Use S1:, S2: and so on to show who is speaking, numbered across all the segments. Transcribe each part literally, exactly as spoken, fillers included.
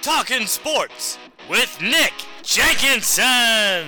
S1: Talking Sports with Nick Jenkinson.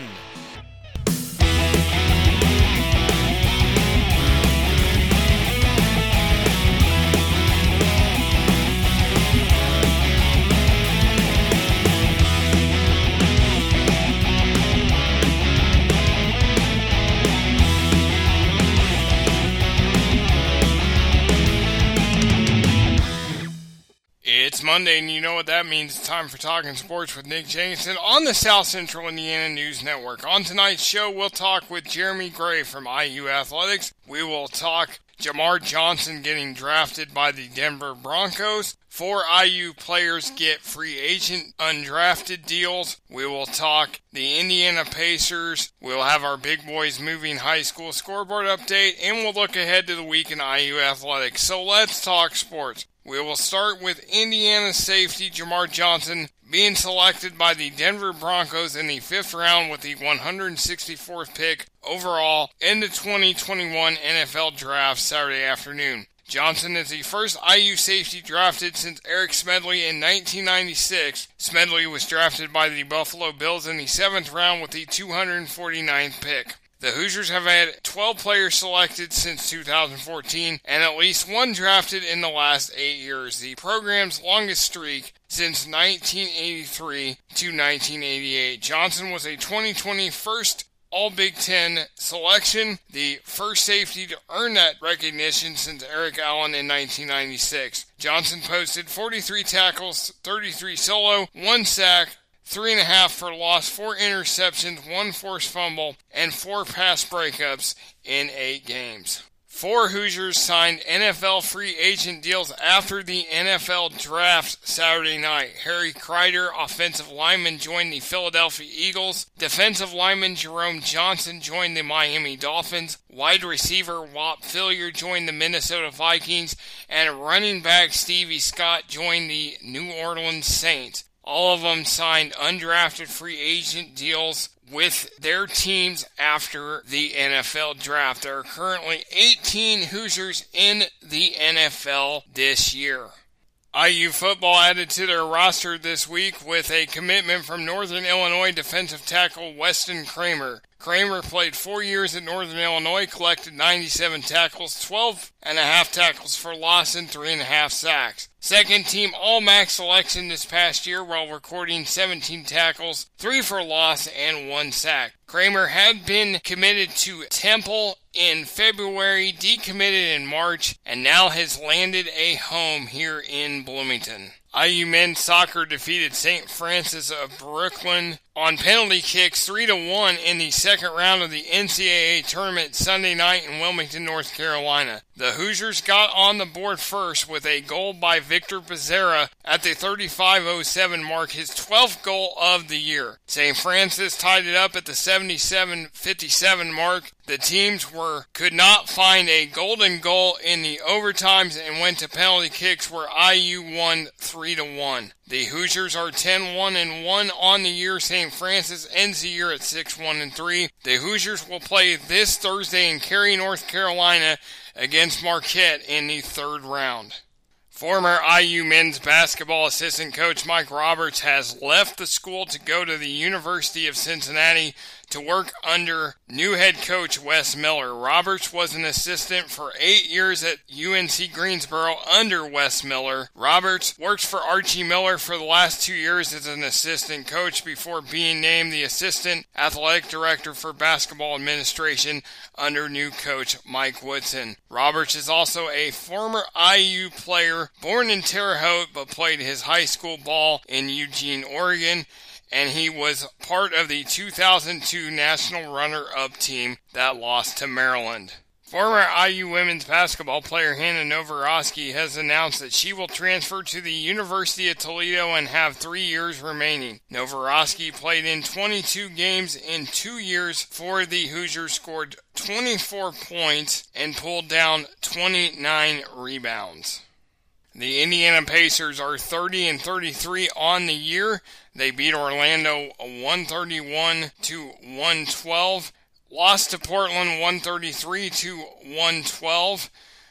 S2: It's Monday, and you know what that means. It's time for Talking Sports with Nick Jenkinson on the South Central Indiana News Network. On tonight's show, we'll talk with Jeremy Gray from I U Athletics. We will talk Jamar Johnson getting drafted by the Denver Broncos. Four I U players get free agent undrafted deals. We will talk the Indiana Pacers. We'll have our Big Boys Moving High School scoreboard update, and we'll look ahead to the week in I U Athletics. So let's talk sports. We will start with Indiana safety Jamar Johnson being selected by the Denver Broncos in the fifth round with the one hundred sixty-fourth pick overall in the twenty twenty-one N F L Draft Saturday afternoon. Johnson is the first I U safety drafted since Eric Smedley in nineteen ninety-six. Smedley was drafted by the Buffalo Bills in the seventh round with the two hundred forty-ninth pick. The Hoosiers have had twelve players selected since two thousand fourteen and at least one drafted in the last eight years, the program's longest streak since nineteen eighty-three to nineteen eighty-eight. Johnson was a twenty twenty first All-Big Ten selection, the first safety to earn that recognition since Eric Allen in nineteen ninety-six. Johnson posted forty-three tackles, thirty-three solo, one sack, Three and a half for loss, four interceptions, one forced fumble, and four pass breakups in eight games. Four Hoosiers signed N F L free agent deals after the N F L Draft Saturday night. Harry Kreider, offensive lineman, joined the Philadelphia Eagles. Defensive lineman Jerome Johnson joined the Miami Dolphins. Wide receiver Whop Phillier joined the Minnesota Vikings. And running back Stevie Scott joined the New Orleans Saints. All of them signed undrafted free agent deals with their teams after the N F L Draft. There are currently eighteen Hoosiers in the N F L this year. I U football added to their roster this week with a commitment from Northern Illinois defensive tackle Weston Kramer. Kramer played four years at Northern Illinois, collected ninety-seven tackles, twelve and a half tackles for loss, and three and a half sacks. Second team All-Mac selection this past year while recording seventeen tackles, three for loss, and one sack. Kramer had been committed to Temple in February, decommitted in March, and now has landed a home here in Bloomington. I U men's soccer defeated Saint Francis of Brooklyn on penalty kicks three to one in the second round of the N C double A tournament Sunday night in Wilmington, North Carolina. The Hoosiers got on the board first with a goal by Victor Becerra at the thirty-five oh seven mark, his twelfth goal of the year. Saint Francis tied it up at the seventy-seven fifty-seven mark. The teams were could not find a golden goal in the overtimes and went to penalty kicks where I U won three to one. The Hoosiers are ten one and one on the year. Saint Francis ends the year at six one and three. The Hoosiers will play this Thursday in Cary, North Carolina against Marquette in the third round. Former I U men's basketball assistant coach Mike Roberts has left the school to go to the University of Cincinnati to work under new head coach Wes Miller. Roberts was an assistant for eight years at U N C Greensboro under Wes Miller. Roberts worked for Archie Miller for the last two years as an assistant coach before being named the assistant athletic director for basketball administration under new coach Mike Woodson. Roberts is also a former I U player born in Terre Haute but played his high school ball in Eugene, Oregon, and he was part of the two thousand two National Runner-Up team that lost to Maryland. Former I U women's basketball player Hannah Novoroski has announced that she will transfer to the University of Toledo and have three years remaining. Novoroski played in twenty-two games in two years for the Hoosiers, scored twenty-four points, and pulled down twenty-nine rebounds. The Indiana Pacers are thirty and thirty-three on the year. They beat Orlando one thirty-one to one twelve. Lost to Portland one thirty-three to one twelve.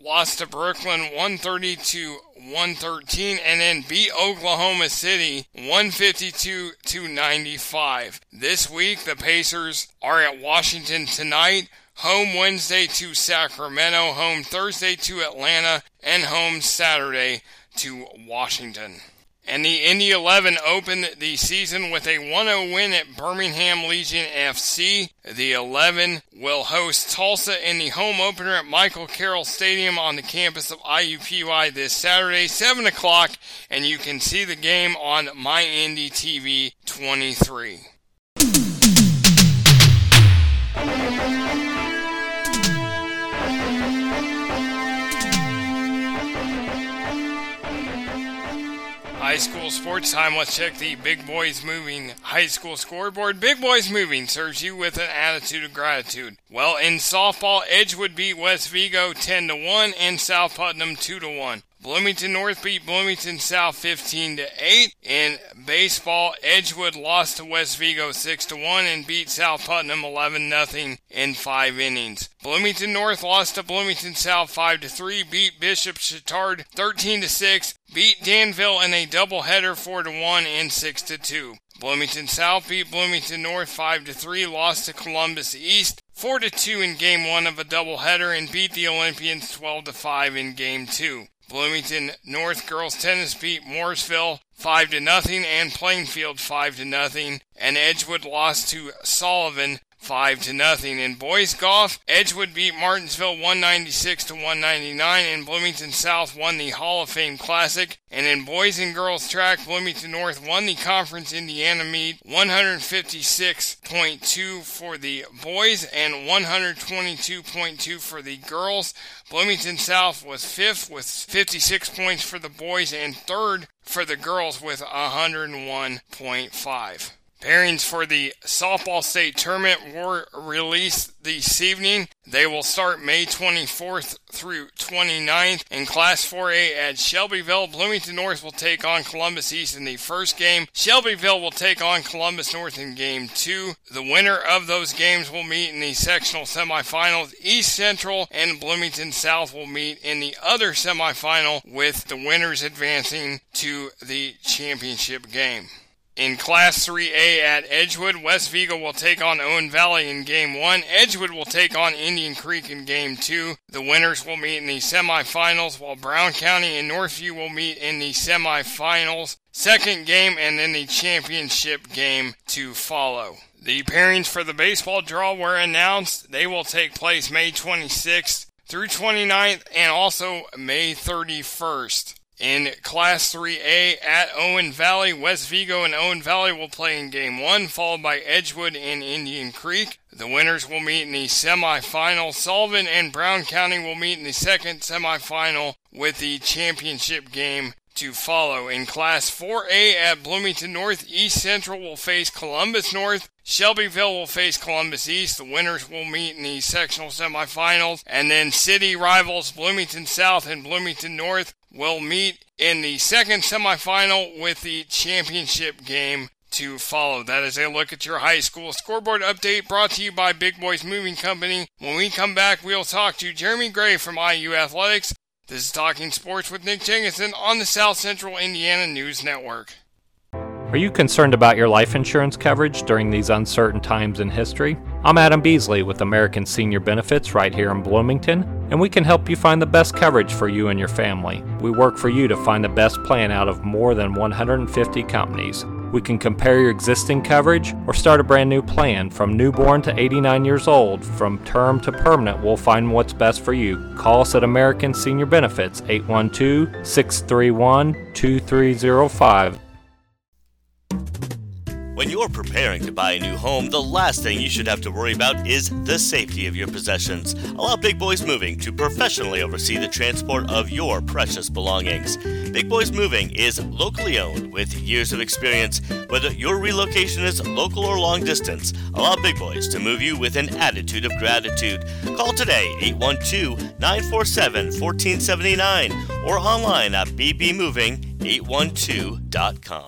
S2: lost to Brooklyn one thirty to one thirteen, and then beat Oklahoma City one fifty-two to ninety-five. This week, the Pacers are at Washington tonight, home Wednesday to Sacramento, home Thursday to Atlanta, and home Saturday to Washington. And the Indy eleven opened the season with a one oh win at Birmingham Legion F C. The eleven will host Tulsa in the home opener at Michael Carroll Stadium on the campus of I U P U I this Saturday, seven o'clock, and you can see the game on My Indy T V twenty-three. High school sports time. Let's check the Big Boys Moving high school scoreboard. Big Boys Moving serves you with an attitude of gratitude. Well, in softball, Edgewood beat West Vigo ten to one and South Putnam two to one. Bloomington North beat Bloomington South fifteen to eight. In baseball, Edgewood lost to West Vigo six to one and beat South Putnam eleven nothing in five innings. Bloomington North lost to Bloomington South five to three, beat Bishop Chatard thirteen to six, beat Danville in a doubleheader four to one and six to two. Bloomington South beat Bloomington North five to three, lost to Columbus East four to two in game one of a doubleheader, and beat the Olympians twelve to five in game two. Bloomington North girls tennis beat Mooresville five to nothing and Plainfield five to nothing, and Edgewood lost to Sullivan five to nothing. In boys golf, Edgewood beat Martinsville one ninety-six to one ninety-nine, and Bloomington South won the Hall of Fame Classic. And in boys and girls track, Bloomington North won the Conference Indiana meet one fifty-six point two for the boys and one twenty-two point two for the girls. Bloomington South was fifth with fifty-six points for the boys and third for the girls with one oh one point five. Pairings for the softball state tournament were released this evening. They will start May twenty-fourth through twenty-ninth. In Class four A at Shelbyville, Bloomington North will take on Columbus East in the first game. Shelbyville will take on Columbus North in game two. The winner of those games will meet in the sectional semifinals. East Central and Bloomington South will meet in the other semifinal, with the winners advancing to the championship game. In Class three A at Edgewood, West Vigo will take on Owen Valley in Game one. Edgewood will take on Indian Creek in Game two. The winners will meet in the semifinals, while Brown County and Northview will meet in the semifinals, second game, and then the championship game to follow. The pairings for the baseball draw were announced. They will take place May twenty-sixth through twenty-ninth and also May thirty-first. In Class three A at Owen Valley, West Vigo and Owen Valley will play in Game one, followed by Edgewood and Indian Creek. The winners will meet in the semifinal. Sullivan and Brown County will meet in the second semifinal, with the championship game to follow. In Class four A at Bloomington North, East Central will face Columbus North. Shelbyville will face Columbus East. The winners will meet in the sectional semifinals. And then city rivals Bloomington South and Bloomington North will meet in the second semifinal, with the championship game to follow. That is a look at your high school scoreboard update, brought to you by Big Boys Moving Company. When we come back, we'll talk to Jeremy Gray from I U Athletics. This is Talking Sports with Nick Jenkinson on the South Central Indiana News Network.
S3: Are you concerned about your life insurance coverage during these uncertain times in history? I'm Adam Beasley with American Senior Benefits right here in Bloomington, and we can help you find the best coverage for you and your family. We work for you to find the best plan out of more than one hundred fifty companies. We can compare your existing coverage or start a brand new plan. From newborn to eighty-nine years old, from term to permanent, we'll find what's best for you. Call us at American Senior Benefits, eight one two, six three one, two three zero five.
S1: When you're preparing to buy a new home, the last thing you should have to worry about is the safety of your possessions. Allow Big Boys Moving to professionally oversee the transport of your precious belongings. Big Boys Moving is locally owned with years of experience. Whether your relocation is local or long distance, allow Big Boys to move you with an attitude of gratitude. Call today, eight one two, nine four seven, one four seven nine, or online at b b moving eight one two dot com.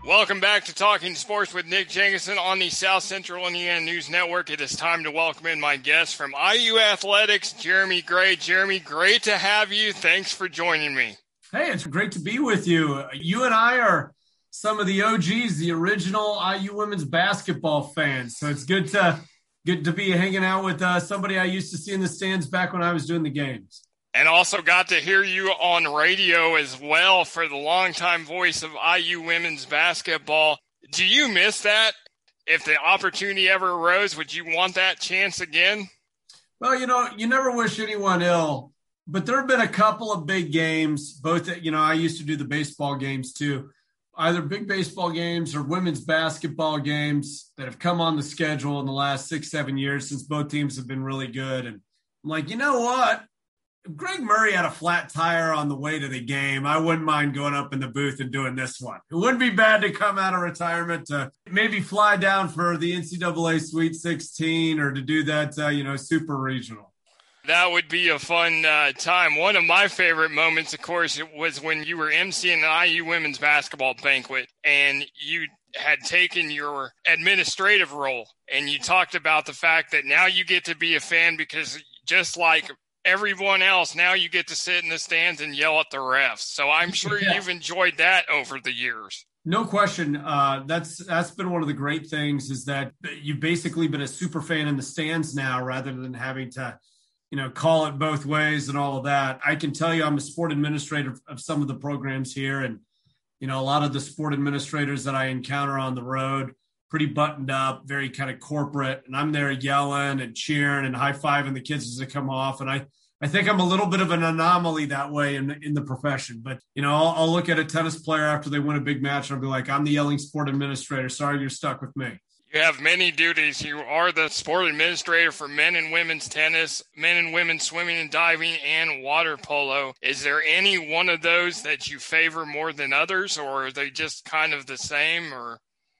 S2: Welcome back to Talking Sports with Nick Jenkinson on the South Central Indiana News Network. It is time to welcome in my guest from I U Athletics, Jeremy Gray. Jeremy, great to have you. Thanks for joining me.
S4: Hey, it's great to be with you. You and I are some of the O Gs, the original I U women's basketball fans. So it's good to good to be hanging out with uh, somebody I used to see in the stands back when I was doing the games.
S2: And also got to hear you on radio as well for the longtime voice of I U women's basketball. Do you miss that? If the opportunity ever arose, would you want that chance again?
S4: Well, you know, you never wish anyone ill, but there have been a couple of big games, both, you know, I used to do the baseball games too, either big baseball games or women's basketball games that have come on the schedule in the last six, seven years since both teams have been really good. And I'm like, you know what? If Greg Murray had a flat tire on the way to the game, I wouldn't mind going up in the booth and doing this one. It wouldn't be bad to come out of retirement to maybe fly down for the N C double A Sweet sixteen or to do that, uh, you know, super regional.
S2: That would be a fun uh, time. One of my favorite moments, of course, it was when you were emceeing an I U women's basketball banquet and you had taken your administrative role and you talked about the fact that now you get to be a fan because just like everyone else, now you get to sit in the stands and yell at the refs. So I'm sure yeah. you've enjoyed that over the years.
S4: No question. Uh, that's that's been one of the great things is that you've basically been a super fan in the stands now rather than having to, you know, call it both ways and all of that. I can tell you I'm a sport administrator of some of the programs here. And, you know, a lot of the sport administrators that I encounter on the road, pretty buttoned up, very kind of corporate. And I'm there yelling and cheering and high-fiving the kids as they come off. And I, I think I'm a little bit of an anomaly that way in, in the profession. But, you know, I'll, I'll look at a tennis player after they win a big match and I'll be like, I'm the yelling sport administrator. Sorry, you're stuck with me.
S2: You have many duties. You are the sport administrator for men and women's tennis, men and women's swimming and diving, and water polo. Is there any one of those that you favor more than others, or are they just kind of the same? Or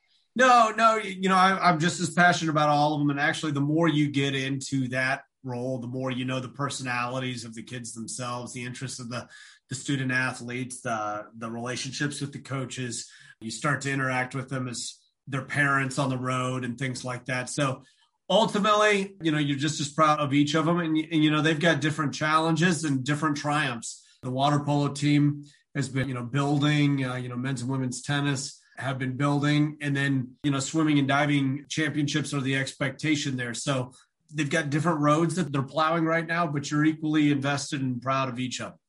S4: No, no, you know, I, I'm just as passionate about all of them. And actually, the more you get into that role, the more you know the personalities of the kids themselves, the interests of the, the student athletes, the, the relationships with the coaches. You start to interact with them as their parents on the road and things like that. So ultimately, you know, you're just as proud of each of them. And, and, you know, they've got different challenges and different triumphs. The water polo team has been, you know, building, uh, you know, men's and women's tennis have been building. And then, you know, swimming and diving championships are the expectation there. So they've got different roads that they're plowing right now, but you're equally invested and proud of each of them.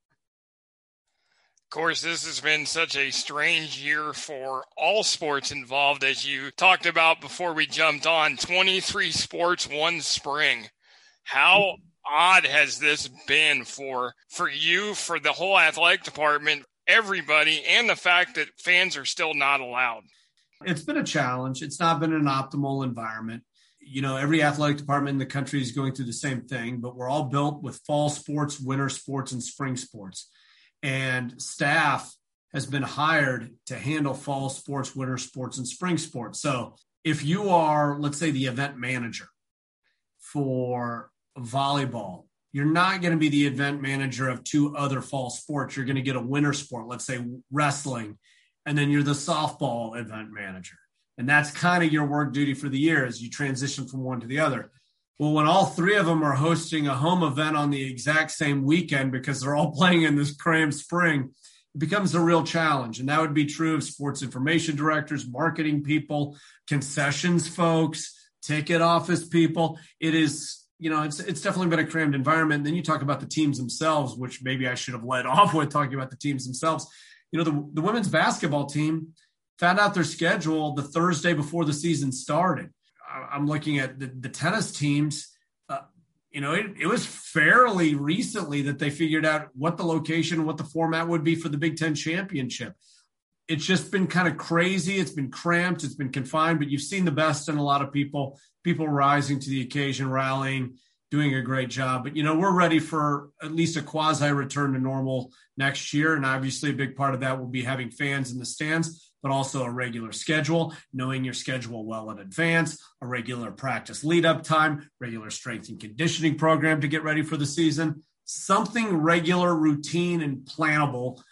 S2: Of course, this has been such a strange year for all sports involved, as you talked about before we jumped on. twenty-three sports, one spring. How odd has this been for, for you, for the whole athletic department, everybody, and the fact that fans are still not allowed?
S4: It's been a challenge. It's not been an optimal environment. You know, every athletic department in the country is going through the same thing, but we're all built with fall sports, winter sports, and spring sports. And staff has been hired to handle fall sports, winter sports, and spring sports. So if you are, let's say, the event manager for volleyball, you're not going to be the event manager of two other fall sports. You're going to get a winter sport, let's say wrestling, and then you're the softball event manager. And that's kind of your work duty for the year as you transition from one to the other. Well, when all three of them are hosting a home event on the exact same weekend because they're all playing in this crammed spring, it becomes a real challenge. And that would be true of sports information directors, marketing people, concessions folks, ticket office people. It is, you know, it's it's definitely been a crammed environment. And then you talk about the teams themselves, which maybe I should have led off with talking about the teams themselves. You know, the, the women's basketball team found out their schedule the Thursday before the season started. I'm looking at the, the tennis teams. Uh, you know, it, it was fairly recently that they figured out what the location, what the format would be for the Big Ten championship. It's just been kind of crazy. It's been cramped. It's been confined, but you've seen the best in a lot of people, people rising to the occasion, rallying, doing a great job. But, you know, we're ready for at least a quasi return to normal next year. And obviously a big part of that will be having fans in the stands, but also a regular schedule, knowing your schedule well in advance, a regular practice lead-up time, regular strength and conditioning program to get ready for the season, something regular, routine, and plannable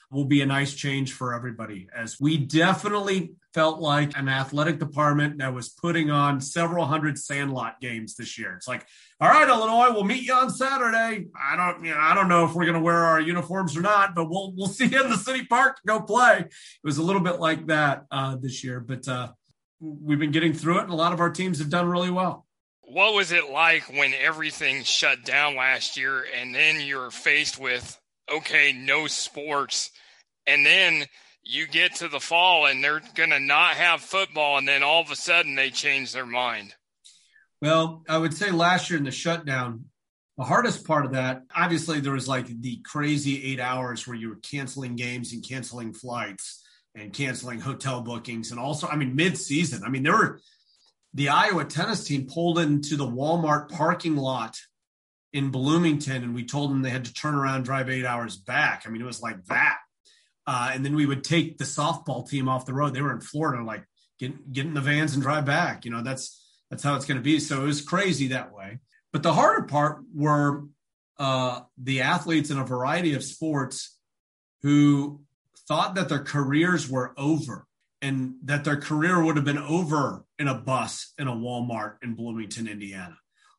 S4: will be a nice change for everybody, as we definitely felt like an athletic department that was putting on several hundred Sandlot games this year. It's like, all right, Illinois, we'll meet you on Saturday. I don't, you know, I don't know if we're going to wear our uniforms or not, but we'll we'll see you in the city park to go play. It was a little bit like that uh, this year, but uh, we've been getting through it, and a lot of our teams have done really well.
S2: What was it like when everything shut down last year, and then you're faced with, okay, no sports, and then you get to the fall and they're going to not have football, and then all of a sudden they change their mind?
S4: Well, I would say last year in the shutdown, the hardest part of that, obviously there was like the crazy eight hours where you were canceling games and canceling flights and canceling hotel bookings. And also, I mean, mid-season, I mean, there were the Iowa tennis team pulled into the Walmart parking lot in Bloomington, and we told them they had to turn around, drive eight hours back. I mean, it was like that. Uh, and then we would take the softball team off the road. They were in Florida, like get, get in the vans and drive back. You know, that's, that's how it's going to be. So it was crazy that way. But the harder part were uh, the athletes in a variety of sports who thought that their careers were over, and that their career would have been over in a bus in a Walmart in Bloomington, Indiana.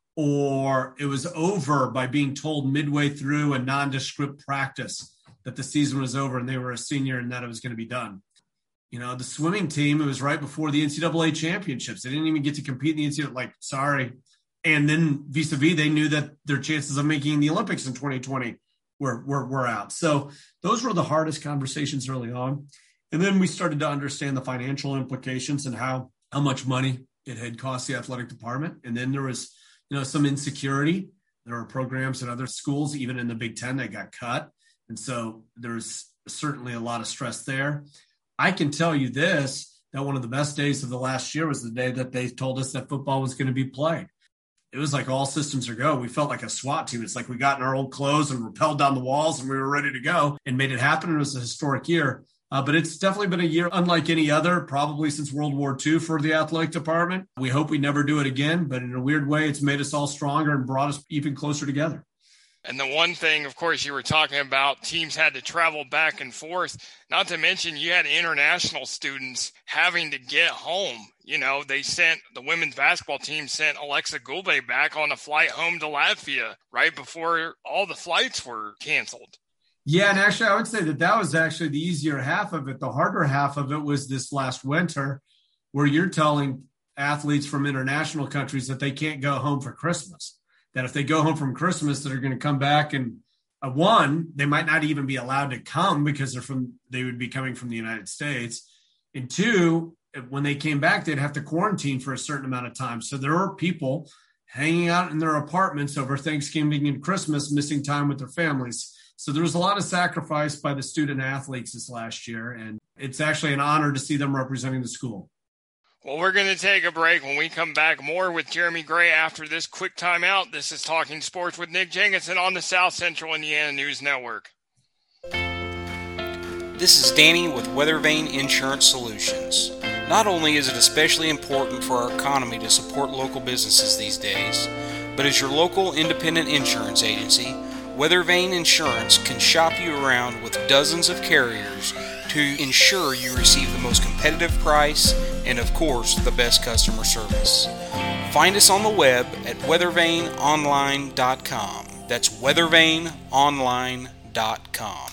S4: Or it was over by being told midway through a nondescript practice that the season was over and they were a senior and that it was going to be done. You know, the swimming team, it was right before the N C double A championships. They didn't even get to compete in the N C double A, like, sorry. And then vis-a-vis, they knew that their chances of making the Olympics in twenty twenty were, were, were out. So those were the hardest conversations early on. And then we started to understand the financial implications and how, how much money it had cost the athletic department. And then there was, you know, some insecurity. There were programs at other schools, even in the Big Ten, that got cut. And so there's certainly a lot of stress there. I can tell you this, that one of the best days of the last year was the day that they told us that football was going to be played. It was like all systems are go. We felt like a SWAT team. It's like we got in our old clothes and rappelled down the walls and we were ready to go and made it happen. It was a historic year. Uh, but it's definitely been a year unlike any other, probably since World War Two for the athletic department. We hope we never do it again, but in a weird way, it's made us all stronger and brought us even closer together.
S2: And the one thing, of course, you were talking about, teams had to travel back and forth, not to mention you had international students having to get home. You know, they sent, the women's basketball team sent Alexa Gulbe back on a flight home to Latvia right before all the flights were canceled.
S4: Yeah, and actually, I would say that that was actually the easier half of it. The harder half of it was this last winter, where you're telling athletes from international countries that they can't go home for Christmas. That if they go home from Christmas, they're going to come back, and uh, one, they might not even be allowed to come because they're from, they would be coming from the United States. And two, when they came back, they'd have to quarantine for a certain amount of time. So there were people hanging out in their apartments over Thanksgiving and Christmas, missing time with their families. So there was a lot of sacrifice by the student athletes this last year, and it's actually an honor to see them representing the school.
S2: Well, we're going to take a break. When we come back, more with Jeremy Gray after this quick timeout. This is Talking Sports with Nick Jenkinson on the South Central Indiana News Network.
S5: This is Danny with Weathervane Insurance Solutions. Not only is it especially important for our economy to support local businesses these days, but as your local independent insurance agency, Weathervane Insurance can shop you around with dozens of carriers to ensure you receive the most competitive price and, of course, the best customer service. Find us on the web at weathervane online dot com. That's weathervane online dot com.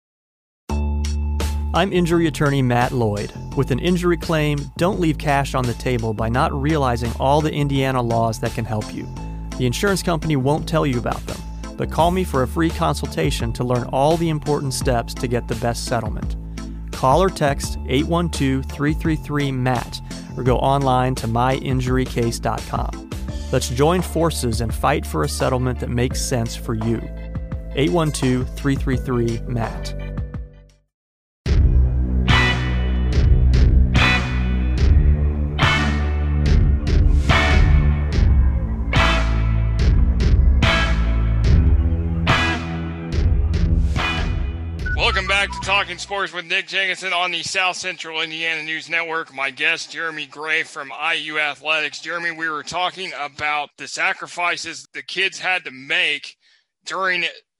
S6: I'm injury attorney Matt Lloyd. With an injury claim, don't leave cash on the table by not realizing all the Indiana laws that can help you. The insurance company won't tell you about them, but call me for a free consultation to learn all the important steps to get the best settlement. Call or text eight one two, three three three, M A T or go online to my injury case dot com. Let's join forces and fight for a settlement that makes sense for you. eight one two, three three three, M A T.
S2: Welcome back to Talking Sports with Nick Jenkinson on the South Central Indiana News Network. My guest, Jeremy Gray from I U Athletics. Jeremy, we were talking about the sacrifices the kids had to make during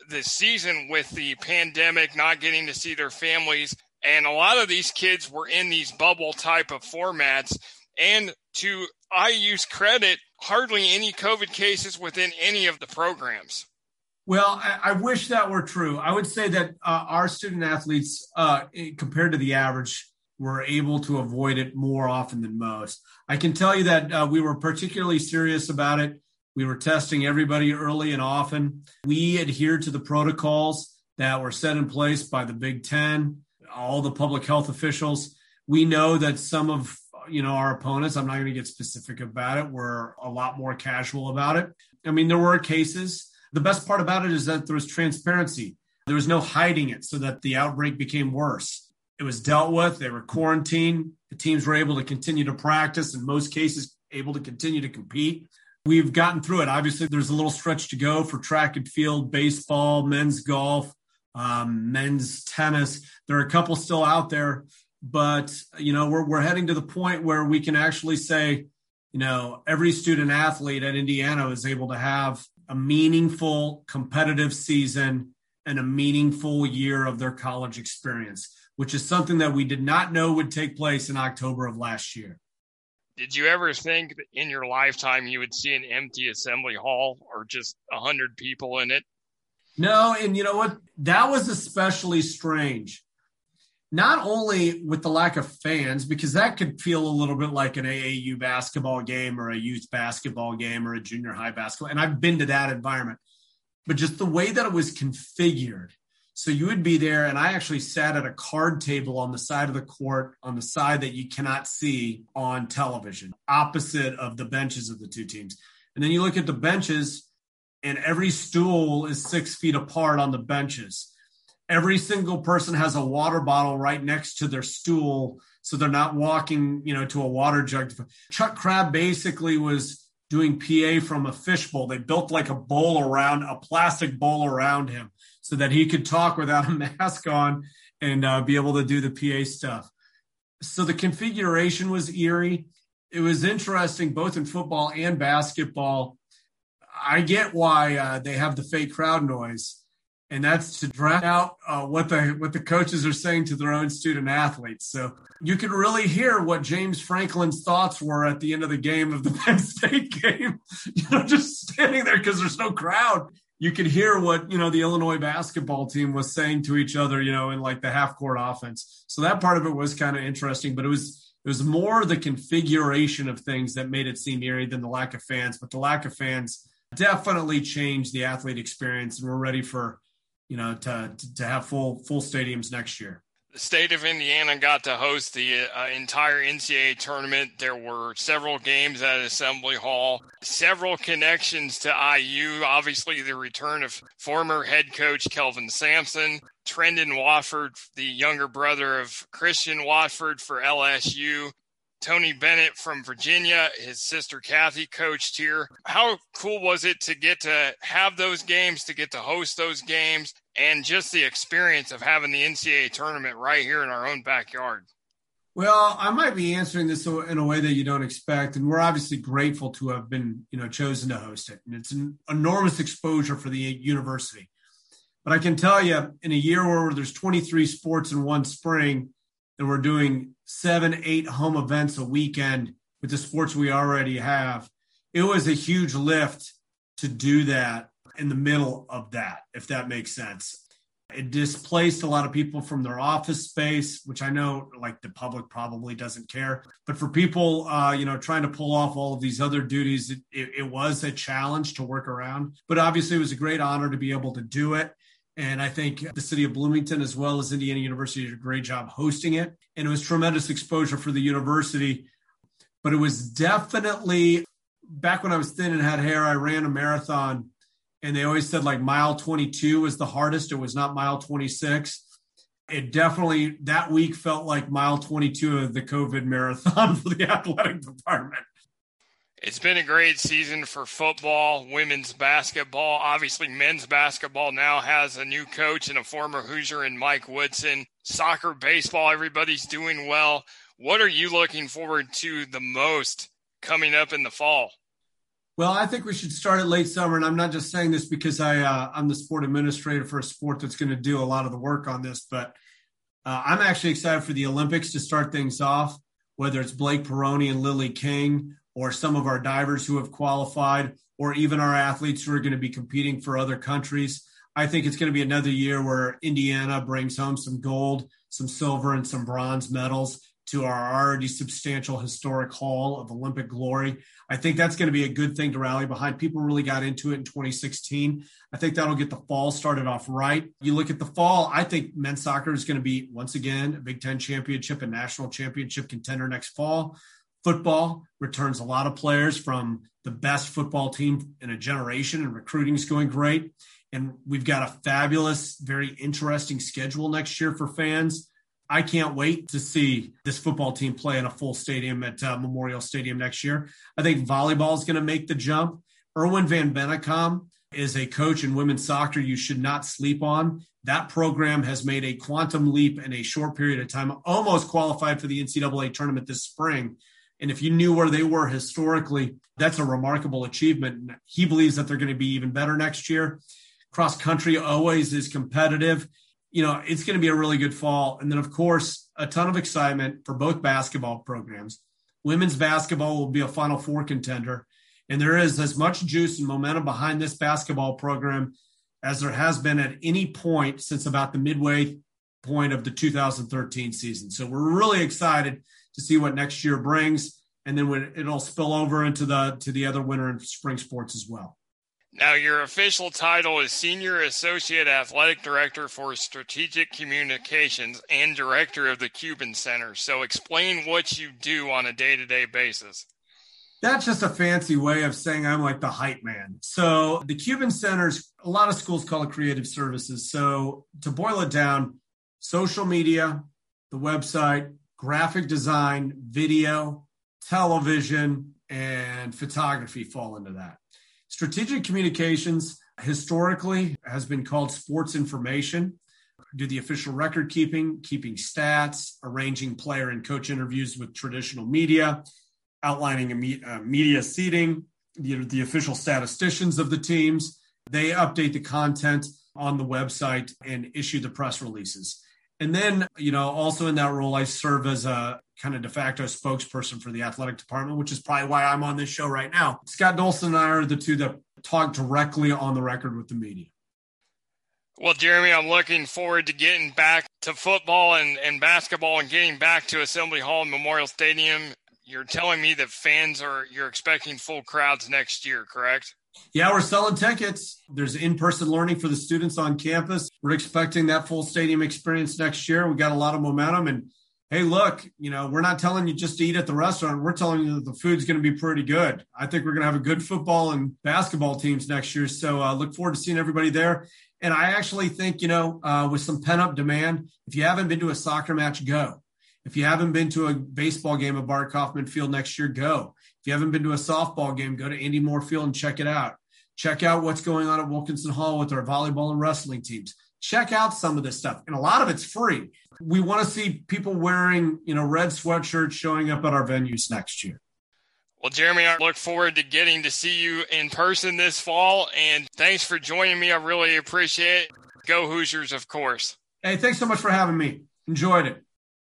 S2: the season with the pandemic, not getting to see their families. And a lot of these kids were in these bubble type of formats. And to I U's credit, hardly any COVID cases within any of the programs.
S4: Well, I, I wish that were true. I would say that uh, our student athletes, uh, compared to the average, were able to avoid it more often than most. I can tell you that uh, we were particularly serious about it. We were testing everybody early and often. We adhered to the protocols that were set in place by the Big Ten, all the public health officials. We know that some of you know our opponents, I'm not going to get specific about it, were a lot more casual about it. I mean, there were cases. The best part about it is that there was transparency. There was no hiding it so that the outbreak became worse. It was dealt with. They were quarantined. The teams were able to continue to practice, in most cases, able to continue to compete. We've gotten through it. Obviously, there's a little stretch to go for track and field, baseball, men's golf, um, men's tennis. There are a couple still out there, but, you know, we're we're heading to the point where we can actually say, you know, every student athlete at Indiana is able to have a meaningful competitive season and a meaningful year of their college experience, which is something that we did not know would take place in October of last year.
S2: Did you ever think that in your lifetime you would see an empty assembly hall or just a hundred people in it?
S4: No, and you know what? That was especially strange. Not only with the lack of fans, because that could feel a little bit like an A A U basketball game or a youth basketball game or a junior high basketball. And I've been to that environment, but just the way that it was configured. So you would be there, and I actually sat at a card table on the side of the court, on the side that you cannot see on television, opposite of the benches of the two teams. And then you look at the benches, and every stool is six feet apart on the benches. Every single person has a water bottle right next to their stool, so they're not walking, you know, to a water jug. Chuck Crabb basically was doing P A from a fishbowl. They built like a bowl around, a plastic bowl around him so that he could talk without a mask on and uh, be able to do the P A stuff. So the configuration was eerie. It was interesting both in football and basketball. I get why uh, they have the fake crowd noise. And that's to drown out uh, what the what the coaches are saying to their own student athletes. So you could really hear what James Franklin's thoughts were at the end of the game of the Penn State game. You know, just standing there because there's no crowd. You could hear what, you know, the Illinois basketball team was saying to each other, you know, in like the half-court offense. So that part of it was kind of interesting, but it was it was more the configuration of things that made it seem eerie than the lack of fans. But the lack of fans definitely changed the athlete experience, and we're ready for you know, to, to have full, full stadiums next year.
S2: The state of Indiana got to host the uh, entire N C double A tournament. There were several games at Assembly Hall, several connections to I U, obviously the return of former head coach Kelvin Sampson, Trendon Watford, the younger brother of Christian Watford for L S U, Tony Bennett from Virginia, his sister Kathy coached here. How cool was it to get to have those games, to get to host those games, and just the experience of having the N C double A tournament right here in our own backyard?
S4: Well, I might be answering this in a way that you don't expect, and we're obviously grateful to have been, you know, chosen to host it. And it's an enormous exposure for the university. But I can tell you, in a year where there's twenty-three sports in one spring, and we're doing seven, eight home events a weekend with the sports we already have, it was a huge lift to do that in the middle of that, if that makes sense. It displaced a lot of people from their office space, which I know like the public probably doesn't care. But for people, uh, you know, trying to pull off all of these other duties, it, it, it was a challenge to work around. But obviously it was a great honor to be able to do it. And I think the city of Bloomington, as well as Indiana University, did a great job hosting it. And it was tremendous exposure for the university. But it was definitely, back when I was thin and had hair, I ran a marathon. And they always said like mile twenty-two was the hardest. It was not mile twenty-six. It definitely, that week felt like mile twenty-two of the COVID marathon for the athletic department.
S2: It's been a great season for football, women's basketball. Obviously, men's basketball now has a new coach and a former Hoosier in Mike Woodson. Soccer, baseball, everybody's doing well. What are you looking forward to the most coming up in the fall?
S4: Well, I think we should start it late summer, and I'm not just saying this because I, uh, I'm the sport administrator for a sport that's going to do a lot of the work on this, but uh, I'm actually excited for the Olympics to start things off, whether it's Blake Peroni and Lily King, or some of our divers who have qualified, or even our athletes who are going to be competing for other countries. I think it's going to be another year where Indiana brings home some gold, some silver, and some bronze medals to our already substantial historic haul of Olympic glory. I think that's going to be a good thing to rally behind. People really got into it in twenty sixteen. I think that'll get the fall started off right. You look at the fall, I think men's soccer is going to be, once again, a Big Ten championship and national championship contender next fall. Football returns a lot of players from the best football team in a generation, and recruiting is going great. And we've got a fabulous, very interesting schedule next year for fans. I can't wait to see this football team play in a full stadium at uh, Memorial Stadium next year. I think volleyball is going to make the jump. Erwin Van Bennekom is a coach in women's soccer you should not sleep on. That program has made a quantum leap in a short period of time, almost qualified for the N C double A tournament this spring. And if you knew where they were historically, that's a remarkable achievement. He believes that they're going to be even better next year. Cross country always is competitive. You know, it's going to be a really good fall. And then, of course, a ton of excitement for both basketball programs. Women's basketball will be a Final Four contender. And there is as much juice and momentum behind this basketball program as there has been at any point since about the midway point of the two thousand thirteen season. So we're really excited to see what next year brings. And then when it'll spill over into the to the other winter and spring sports as well.
S2: Now, your official title is Senior Associate Athletic Director for Strategic Communications and Director of the Cuban Center. So explain what you do on a day-to-day basis.
S4: That's just a fancy way of saying I'm like the hype man. So the Cuban Center's, a lot of schools call it creative services. So to boil it down, social media, the website, graphic design, video, television, and photography fall into that. Strategic communications historically has been called sports information. Do the official record keeping, keeping stats, arranging player and coach interviews with traditional media, outlining a me- uh, media seating, the, the official statisticians of the teams. They update the content on the website and issue the press releases. And then, you know, also in that role, I serve as a kind of de facto spokesperson for the athletic department, which is probably why I'm on this show right now. Scott Dolson and I are the two that talk directly on the record with the media.
S2: Well, Jeremy, I'm looking forward to getting back to football and, and basketball and getting back to Assembly Hall and Memorial Stadium. You're telling me that fans are, you're expecting full crowds next year, correct?
S4: Yeah, we're selling tickets. There's in-person learning for the students on campus. We're expecting that full stadium experience next year. We got a lot of momentum. And hey, look, you know, we're not telling you just to eat at the restaurant. We're telling you that the food's going to be pretty good. I think we're going to have a good football and basketball teams next year. So uh, look forward to seeing everybody there. And I actually think, you know, uh, with some pent-up demand, if you haven't been to a soccer match, go. If you haven't been to a baseball game at Bart Kaufman Field next year, go. If you haven't been to a softball game, go to Andy Moore Field and check it out. Check out what's going on at Wilkinson Hall with our volleyball and wrestling teams. Check out some of this stuff. And a lot of it's free. We want to see people wearing, you know, red sweatshirts showing up at our venues next year.
S2: Well, Jeremy, I look forward to getting to see you in person this fall. And thanks for joining me. I really appreciate it. Go Hoosiers, of course.
S4: Hey, thanks so much for having me. Enjoyed it.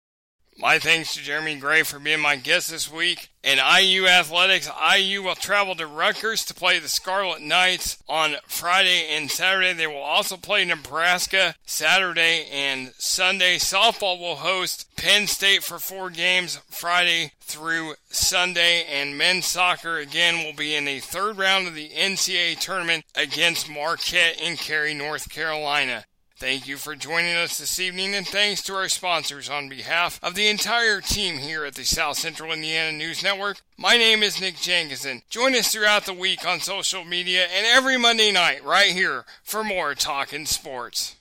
S2: My thanks to Jeremy Gray for being my guest this week. In I U Athletics, I U will travel to Rutgers to play the Scarlet Knights on Friday and Saturday. They will also play Nebraska Saturday and Sunday. Softball will host Penn State for four games Friday through Sunday. And men's soccer, again, will be in the third round of the N C double A tournament against Marquette in Cary, North Carolina. Thank you for joining us this evening, and thanks to our sponsors on behalf of the entire team here at the South Central Indiana News Network. My name is Nick Jenkinson. Join us throughout the week on social media and every Monday night right here for more Talkin' Sports.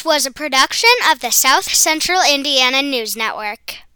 S7: This was a production of the South Central Indiana News Network.